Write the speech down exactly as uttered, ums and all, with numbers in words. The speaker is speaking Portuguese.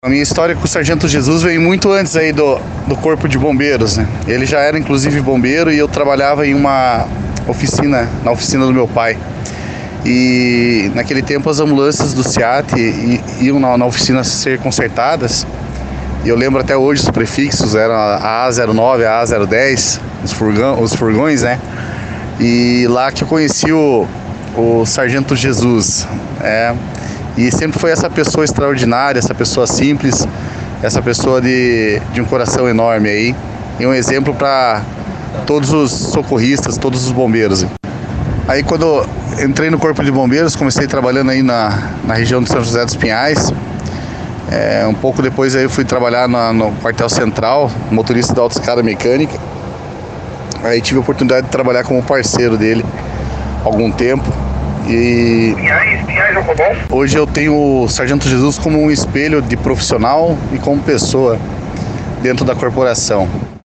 A minha história com o Sargento Jesus veio muito antes aí do, do Corpo de Bombeiros, né? Ele já era inclusive bombeiro e eu trabalhava em uma oficina, na oficina do meu pai. E naquele tempo as ambulâncias do SEAT iam na, na oficina ser consertadas. E eu lembro até hoje os prefixos, eram a A zero nove, a A zero dez, os, furgão, os furgões, né? E lá que eu conheci o, o Sargento Jesus. É, e sempre foi essa pessoa extraordinária, essa pessoa simples, essa pessoa de, de um coração enorme aí. E um exemplo para todos os socorristas, todos os bombeiros. Aí quando entrei no Corpo de Bombeiros, comecei trabalhando aí na, na região de São José dos Pinhais. É, um pouco depois aí eu fui trabalhar na, no quartel central, motorista da autoescada mecânica. Aí tive a oportunidade de trabalhar como parceiro dele há algum tempo. E hoje eu tenho o Sargento Jesus como um espelho de profissional e como pessoa dentro da corporação.